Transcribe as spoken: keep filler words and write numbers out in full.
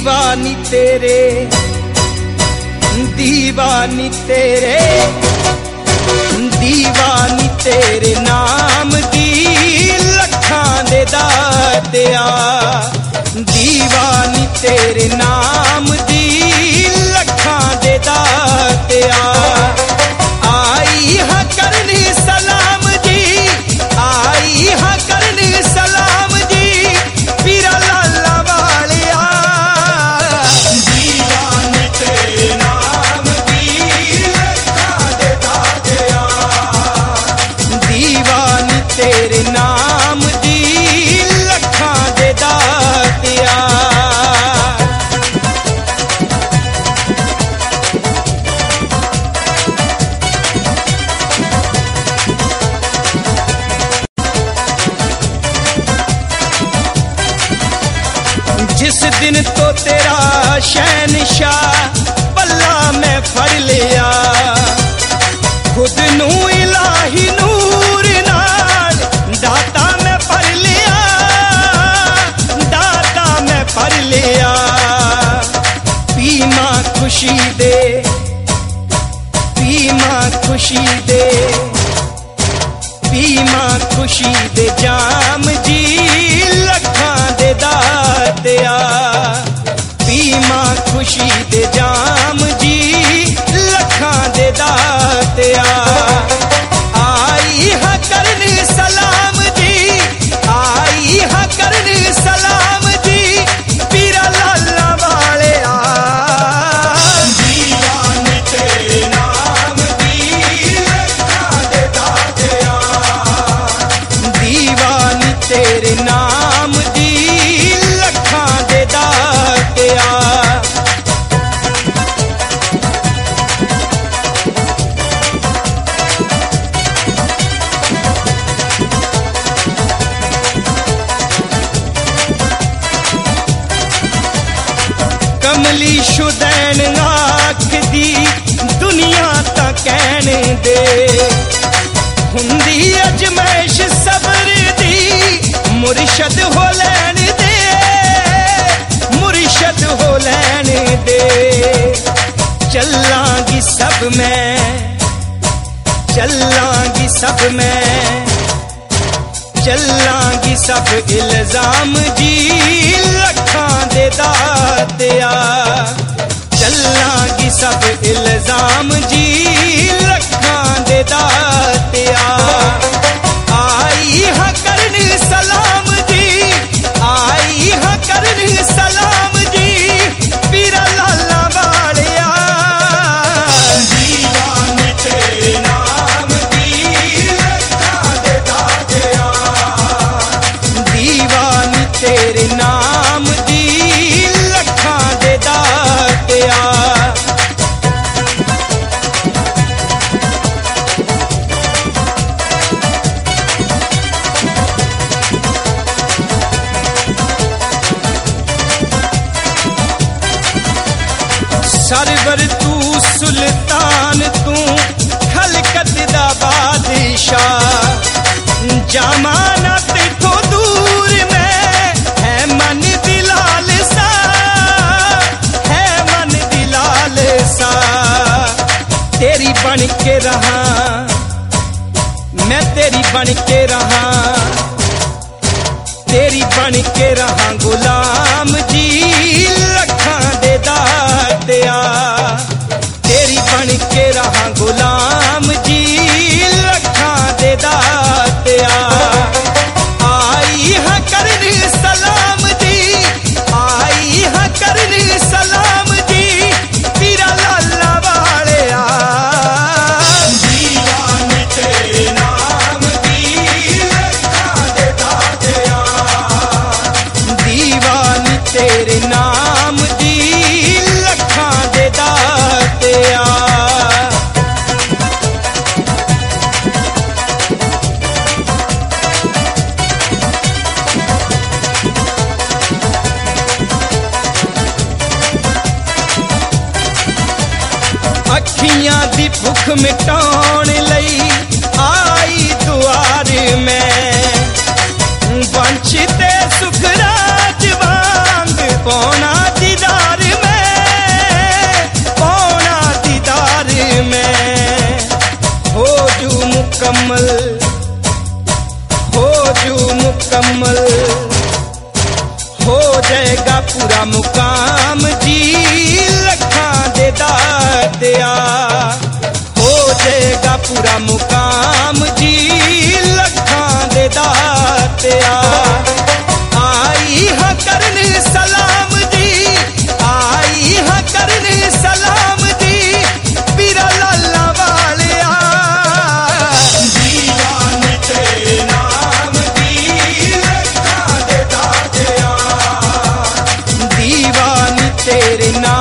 दीवानी तेरे दीवानी तेरे दीवानी तेरे नाम दी लखां दे दातिया दीवानी तेरे नाम दी लखां दे दातिया आई हाँ करनी सलाम जी आई हाँ करनी सलाम जी पीरा लाला वालिया दीवानी तेरे नाम दी लखां दे दातिया दीवानी तेरे नाम दी लखां दे दातिया जिस दिन तो तेरा शहनशाह पल्ला मैं फड़ लिया खुद नू इलाही नूर नाल दाता मैं फड़ लिया दाता मैं फड़ लिया पीमा खुशी दे पीमा खुशी दे पीमा खुशी दे जाम जी लखां दे दातिया पीमा खुशी दे जाम जी लखां दे दातिया आई हाँ करनी सलाम जी आई हाँ करनी सलाम जी पीरा लाला वाले दीवानी तेरे नाम दी लखां दे दातिया दीवानी तेरे नाम दी लखां दे दातिया कमली शुदैन आख दी दुनिया ता कहने दे हुंदी अजमैश सबर दी मुर्शद हो लैन दे मुर्शद हो लैन दे चलांगी सब मैं चलांगी सब मैं चलांगी सब इल्जाम जी लखां दे दातिया चलांगी सब इल्जाम जी लखां दे दातिया आई हाँ करनी सलाम जी आई हाँ करनी सलाम जी पीरा लाला वालिया दीवानी तेरे नाम दी लखां दे दातिया दीवानी तेरे नाम दी लखां दे दातिया सरवर तू सुल्तान तू खलकत दा बादशाह जमाना तेथों दूर में है मन दिलाल सा है मन दिलाल सा तेरी बन के रहा मैं तेरी बन के रहा तेरी बन के रहा गुलाम जी लखां दे दातिया तेरी बन के रहा गुलाम जी लखां दे दातिया आई हाँ करनी सलाम जी आई हाँ करनी सलाम जी पीरा लाला वाले दीवानी तेरे नाम दी लखां दे दातिया दीवानी तेरे नाम दी लखां दे दातिया अखियां दी भुख मिटाउण लई आई दुआर में वंश ते सुखराज वांग पौना दीदार मुकम्मल हो जाएगा पूरा मुकाम जी लखा दे दातिया हो जाएगा पूरा मुकाम जी लखा दे दातिया आई हाँ करन सलाम जी आई हाँ करन सलाम जी पीरा लाला वालिया दीवान तेरे नाम दी लखा दे दातिया दीवान तेरे नाम